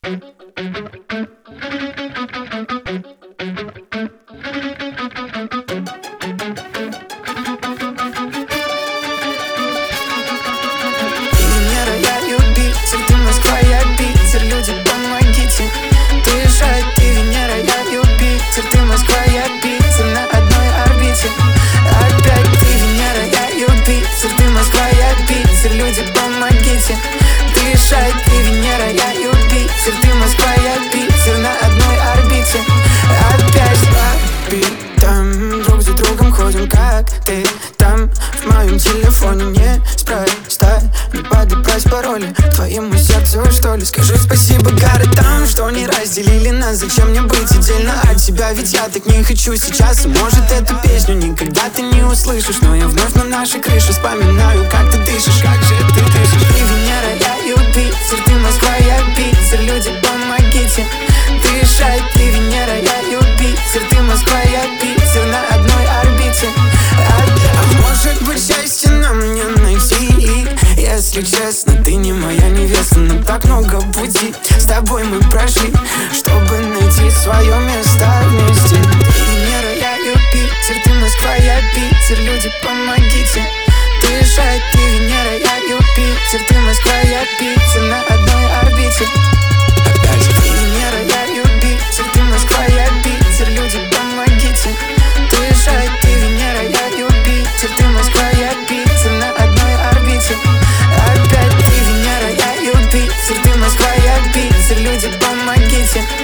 Люди, помогите дышать. Ты Венера, я Юпитер. Ты Москва, я Питер. На одной орбите. Опять с орбитом. Друг за другом ходим, как ты там. В моем телефоне неспроста не подобрать пароли твоему сердцу, что ли. Скажи спасибо городам, что не разделили нас. Зачем мне быть отдельно от тебя? Ведь я так не хочу сейчас. И может эту песню никогда ты не услышишь, но я вновь на нашей крыше вспоминаю, как ты дышишь. Как же ты дышишь? Ты Венера, я Юпитер. Ты Москва, я Питер. Люди, помогите дышать. Ты Венера, я Юпитер. Ты Москва, я Питер. На одной орбите. А может быть, счастье нам не найти? Если честно, ты не моя невеста. Нам так много пути с тобой мы прошли, чтобы найти свое место вместе. Ты Венера, я Юпитер. Ты Москва, я Питер. Люди, помогите дышать. Ты Венера, я Юпитер. Ты Москва, я Питер. На одной орбите. Опять ты Венера, я Юпитер. Ты Москва, я Питер. Люди, помогите дышать. Ты Венера, я Юпитер. Ты Москва, я Питер. На одной орбите. Опять ты Венера, я Юпитер. Ты Москва, я Питер. Люди, помогите